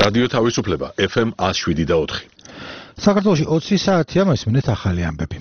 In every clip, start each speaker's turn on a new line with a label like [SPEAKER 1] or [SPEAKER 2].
[SPEAKER 1] რადიო თავისუფლება FM 107.4.
[SPEAKER 2] საქართველოში 20 საათია მოსმინეთ ახალი ამბები.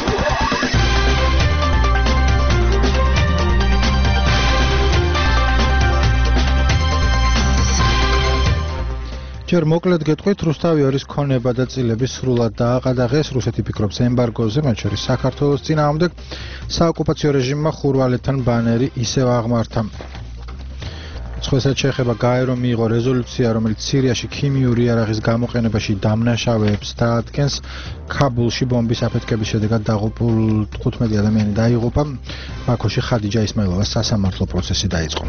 [SPEAKER 2] ჯერ მოკლედ გეტყვით, რუსთავი ორის ქონება და წილები სრულად დააყადაღეს. რუსეთი ფიქრობს ემბარგოზე, მათ შორის საქართველოს წინააღმდეგ. საოკუპაციო რეჟიმმა ხურვალეთთან ბანერი ისევ აღმართა. სხვასაც შეეხება გაერო მიიღო რეზოლუცია, რომელიც სირიაში ქიმიური იარაღის გამოყენებაში დამნაშავეებს დაადგენს. ქაბულში ბომბის აფეთქების შედეგად დაღუპულ 15 ადამიანი დაიღუპა. ბაქოში ხადიჯა ისმაილოვას სასამართლო პროცესი დაიწყო.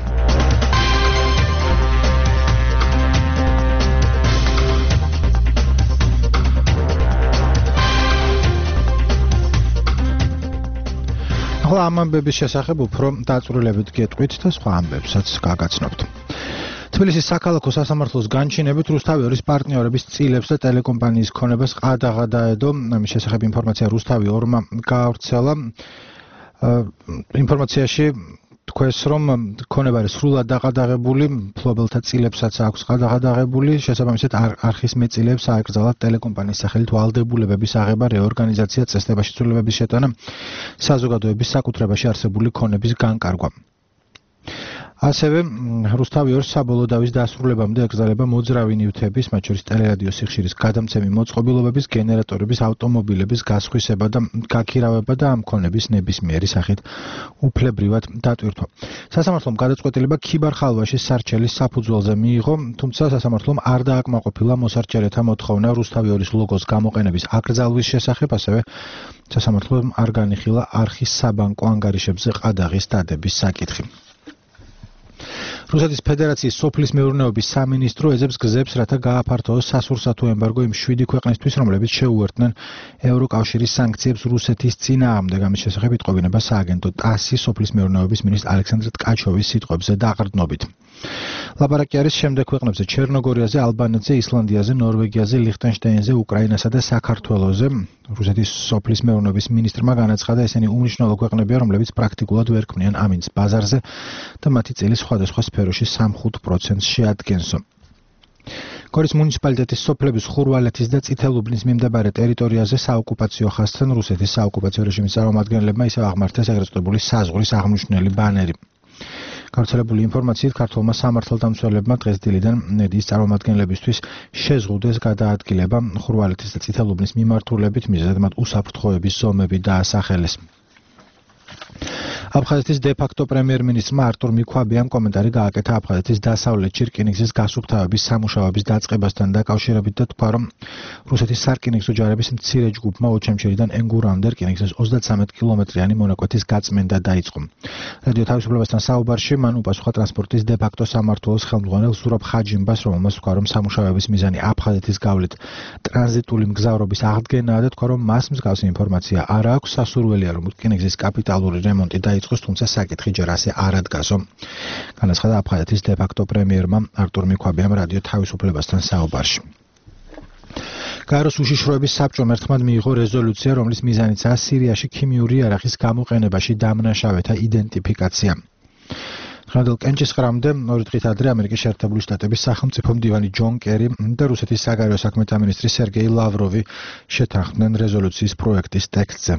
[SPEAKER 2] ახლა ამ ამბების შესახებ უფრო დაწვრილებით გეტყვით და სხვა ამბებსაც გაგაცნობთ. თბილისის საქალაქო სასამართლოს განჩინებით რუსთავი ორის პარტნიორების წილებს და ტელეკომპანიის ქონებას ყადაღა დაედო. ამის შესახებ ინფორმაცია რუსთავი ორმა გაავრცელა. ინფორმაციაში თქვეს, რომ ქონება არის სრულად დაყადაღებული, მფლობელთა წილებსაც აქვს ყადაღა დაღებული, შესაბამისად არხის მეწილეებს აეკრძალათ ტელეკომპანიის სახელით ვალდებულებების აღება, რეორგანიზაცია, წესდებაში ცვლილებების შეტანა, საზოგადოების საკუთრებაში არსებული ქონების განკარგვა. ასევე რუსთავი ორის საბოლოო დავის დასრულებამდე ეკრძალება მოძრავი ნივთების, მათ შორის ტელერადიო სიხშირის გადამცემი მოწყობილობების, გენერატორების, ავტომობილების გასხვისება და გაქირავება და ამ ქონების ნებისმიერი სახით უფლებრივად დატვირთვა. სასამართლომ გადაწყვეტილება ქიბარ-ხალვაშის სარჩელის საფუძველზე მიიღო, თუმცა სასამართლომ არ დააკმაყოფილა მოსარჩელეთა მოთხოვნა რუსთავი ორის ლოგოს გამოყენების აკრძალვის შესახებ, ასევე სასამართლომ არ განიხილა არხის საბანკო ანგარიშებზე ყადაღის დადების საკითხი. რუსეთის ფედერაციის სოფლის მეურნეობის სამინისტრო ეძებს გზებს, რათა გააფართოოს სასურსათო ემბარგო იმ 7 ქვეყნისთვის, რომლებიც შეუერთდნენ ევროკავშირის სანქციებს რუსეთის წინააღმდეგ. ამის შესახებ იტყობინება სააგენტო ტასის სოფლის მეურნეობის მინისტრ ალექსანდრ ტკაჩოვის სიტყვებზე დაყრდნობით. ლაპარაკი არის შემდეგ ქვეყნებზე ჩერნოგორიაზე, ალბანეთზე, ისლანდიაზე, ნორვეგიაზე, ლიხტენშტაინზე, უკრაინასა და საქართველოზე. რუსეთის სოფლის მეურნეობის მინისტრმა განაცხადა, ესენი უმნიშვნელო ქვეყნებია, რომლებიც პრაქტიკულად ვერ ქმნიან ამინდს ბაზარზე და მათი წილი სხვადასხვა სფეროში 3-5% შეადგენსო. გორის მუნიციპალიტეტის სოფლების ხურვალეთის და წითელუბნის მიმდებარე ტერიტორიაზე საოკუპაციო ხაზთან რუსეთის საოკუპაციო რეჟიმის წარმომადგენლებმა ისევ აღმართეს ეგრეთ წოდებული საზღვრის აღმნიშვნელი ბანერი. გავრცელებული ინფორმაციით ქართველმა სამართალდამცველებმა დღეს დილიდან ნედიის წარმომადგენლებისთვის შეზღუდეს გადაადგილება ხურვალეთის და წითელუბნის მიმართულებით, მიზეზად მათ უსაფრთხოების ზომები დაასახელეს. აფხაზეთის დე-ფაქტო პრემიერ-მინისტრმა არტურ მიქვაბიამ კომენტარი გააკეთა აფხაზეთის დასავლეთში რკინიგზის გასუფთავების სამუშაოების დაწყებასთან დაკავშირებით და თქვა, რომ რუსეთის სარკინიგზო ჯარების მცირე ჯგუფმა ოჩემჩერიდან ენგურამდე რკინიგზის 33 კილომეტრიანი მონაკვეთის გაწმენდა დაიწყო. რადიო თავისუფლებასთან საუბარში მან უპასუხა ტრანსპორტის დე-ფაქტო სამმართველოს ხელმძღვანელ ზურაბ ხაჯიმბას, რომელმაც თქვა, რომ სამუშაოების მიზანი აფხაზეთის გავლით ტრანზიტული მგზავრობის აღდგენაა და თქვა, რომ მას მსგავსი ინფორმაცია არ აქვს. სასურველია, რომ რკინიგზის კაპიტალური რემონტი დაიწყოს, თუმცა საკითხი ჯერ ასე არ ადგასო. განაცხადა აფხაზეთის დე-ფაქტო პრემიერმა არტურ მიქვაბიამ რადიო თავისუფლებასთან საუბარში. გაეროს უშიშროების საბჭომ ერთხმად მიიღო რეზოლუცია, რომლის მიზანიცაა სირიაში ქიმიური იარაღის გამოყენებაში დამნაშავეთა იდენტიფიკაცია. დღევანდელ კენჭისყრამდე 2 დღით ადრე ამერიკის შეერთებული შტატების სახელმწიფო მდივანი ჯონ კერი და რუსეთის საგარეო საქმეთა მინისტრი სერგეი ლავროვი შეთანხმდნენ რეზოლუციის პროექტის ტექსტზე.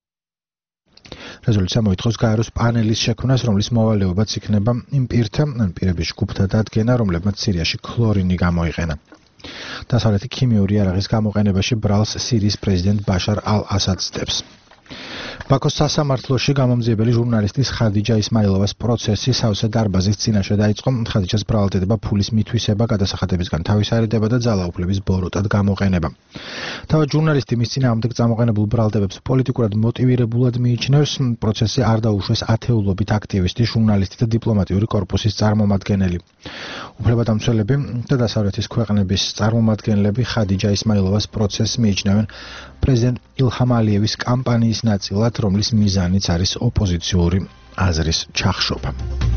[SPEAKER 2] რეზოლუცია მოითხოვს გაეროს პანელის შექმნას, რომლის მოვალეობაც იქნება იმ პირთა, პირების ჯგუფთა დადგენა, რომლებმაც სირიაში ქლორინი გამოიყენა. დასავლეთი ქიმიური იარაღის გამოყენებაში ბრალს სირიის პრეზიდენტ ბაშარ ალ-ასადს დებს. ბაქოს სასამართლოში გამომძიებელი ჟურნალისტის ხადიჯა ისმაილოვას პროცესი სავსე დარბაზის წინაშე დაიწყო. ხადიჯას ბრალდება ფულის მითვისება, გადასახადებისგან თავისარიდება და ძალაუფლების ბოროტად გამოყენება. თავად ჟურნალისტი მის წინააღმდეგ წამოყენებულ ბრალდებებს პოლიტიკურად მოტივირებულად მიიჩნევს. პროცესზე არ დაუშვეს ათეულობით აქტივისტი, ჟურნალისტი და დიპლომატიური კორპუსის წარმომადგენელი. უფლებადამცველები და დასავლეთის ქვეყნების წარმომადგენლები ხადიჯა ისმაილოვას პროცესს მიიჩნევენ პრეზიდენტ ილჰამ ალიევის კამპანიის ნაწილად, რომლის მიზანიც არის ოპოზიციური აზრის ჩახშობა.